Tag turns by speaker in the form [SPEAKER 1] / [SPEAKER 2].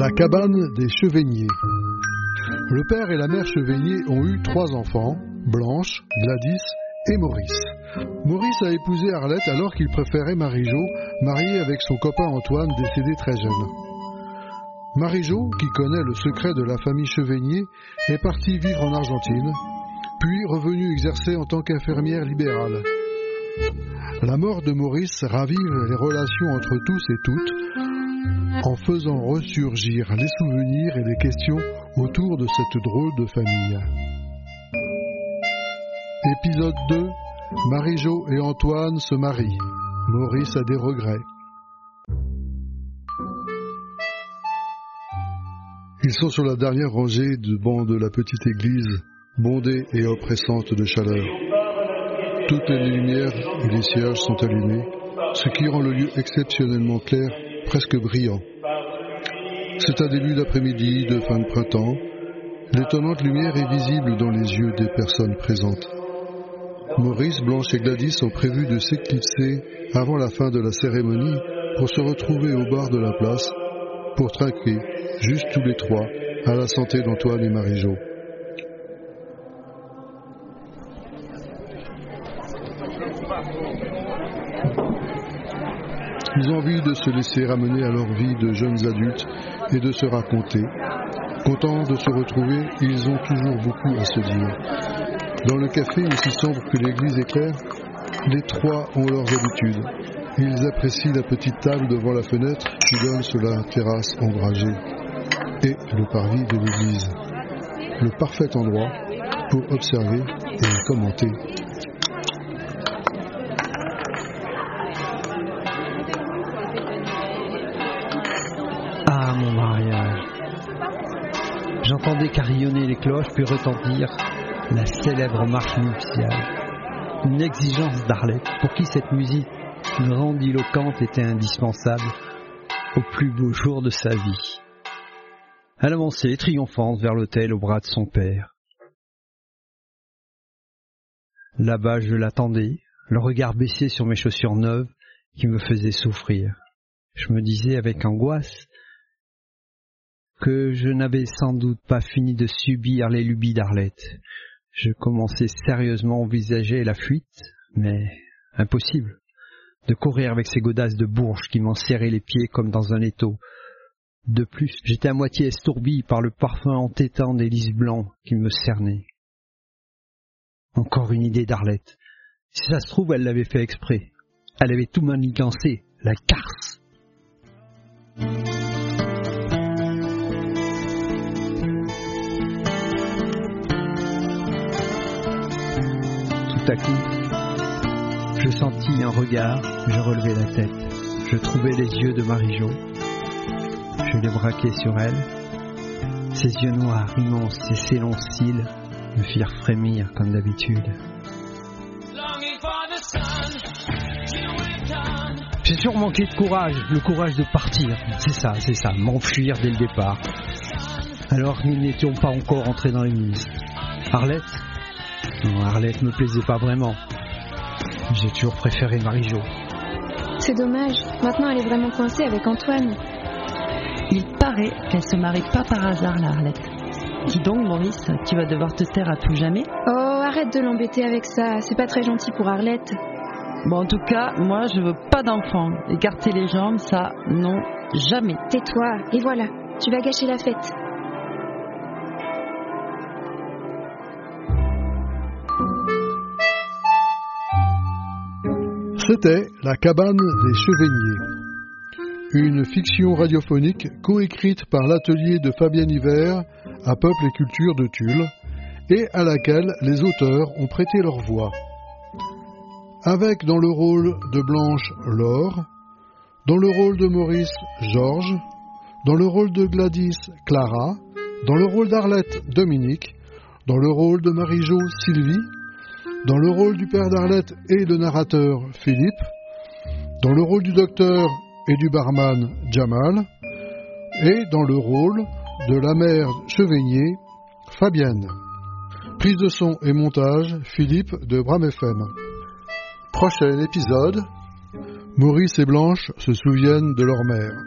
[SPEAKER 1] La cabane des Cheveniers. Le père et la mère Chevenier ont eu 3 enfants, Blanche, Gladys et Maurice. Maurice a épousé Arlette alors qu'il préférait Marie-Jo, mariée avec son copain Antoine, décédé très jeune. Marie-Jo, qui connaît le secret de la famille Chevenier, est partie vivre en Argentine, puis revenue exercer en tant qu'infirmière libérale. La mort de Maurice ravive les relations entre tous et toutes, en faisant ressurgir les souvenirs et les questions autour de cette drôle de famille. Épisode 2. Marie-Jo et Antoine se marient. Maurice a des regrets. Ils sont sur la dernière rangée de bancs de la petite église, bondée et oppressante de chaleur. Toutes les lumières et les cierges sont allumés, ce qui rend le lieu exceptionnellement clair, presque brillant. C'est un début d'après-midi de fin de printemps. L'étonnante lumière est visible dans les yeux des personnes présentes. Maurice, Blanche et Gladys ont prévu de s'éclipser avant la fin de la cérémonie pour se retrouver au bar de la place, pour trinquer, juste tous les 3, à la santé d'Antoine et Marie-Jo. Ils ont envie de se laisser ramener à leur vie de jeunes adultes et de se raconter. Contents de se retrouver, ils ont toujours beaucoup à se dire. Dans le café, aussi sombre que l'église éclaire, les 3 ont leurs habitudes. Ils apprécient la petite table devant la fenêtre qui donne sur la terrasse ombragée et le parvis de l'église. Le parfait endroit pour observer et commenter.
[SPEAKER 2] Ah, mon mariage. J'entendais carillonner les cloches puis retentir la célèbre marche nuptiale. Une exigence d'Arlette pour qui cette musique grandiloquente était indispensable au plus beau jour de sa vie. Elle avançait triomphante vers l'autel au bras de son père. Là-bas, je l'attendais, le regard baissé sur mes chaussures neuves qui me faisaient souffrir. Je me disais avec angoisse que je n'avais sans doute pas fini de subir les lubies d'Arlette. Je commençais sérieusement à envisager la fuite, mais impossible de courir avec ces godasses de bourges qui m'en serraient les pieds comme dans un étau. De plus, j'étais à moitié estourbi par le parfum entêtant des lys blancs qui me cernaient. Encore une idée d'Arlette. Si ça se trouve, elle l'avait fait exprès. Elle avait tout manigancé, la garce. Tout à coup, je sentis un regard, je relevai la tête. Je trouvai les yeux de Marie-Jo. Je les braquai sur elle. Ses yeux noirs, immenses et ses longs cils me firent frémir comme d'habitude. J'ai toujours manqué de courage, le courage de partir. C'est ça, m'enfuir dès le départ. Alors nous n'étions pas encore entrés dans l'église. Arlette? Non, Arlette me plaisait pas vraiment. J'ai toujours préféré Marie-Jo.
[SPEAKER 3] C'est dommage, maintenant elle est vraiment coincée avec Antoine.
[SPEAKER 4] Il paraît qu'elle se marie pas par hasard, la Arlette. Dis donc, Maurice, tu vas devoir te taire à tout jamais.
[SPEAKER 3] Oh, arrête de l'embêter avec ça, c'est pas très gentil pour Arlette.
[SPEAKER 4] Bon, en tout cas, moi, je veux pas d'enfant. Écarter les jambes, ça, non, jamais.
[SPEAKER 3] Tais-toi, et voilà, tu vas gâcher la fête.
[SPEAKER 1] C'était La cabane des Cheveniers, une fiction radiophonique coécrite par l'atelier de Fabienne Hiver à Peuple et Culture de Tulle et à laquelle les auteurs ont prêté leur voix. Avec dans le rôle de Blanche, Laure, dans le rôle de Maurice, Georges, dans le rôle de Gladys, Clara, dans le rôle d'Arlette, Dominique, dans le rôle de Marie-Jo, Sylvie, dans le rôle du père d'Arlette et de narrateur, Philippe, dans le rôle du docteur et du barman, Jamal, et dans le rôle de la mère Chevenier, Fabienne. Prise de son et montage, Philippe de Bram FM. Prochain épisode, Maurice et Blanche se souviennent de leur mère.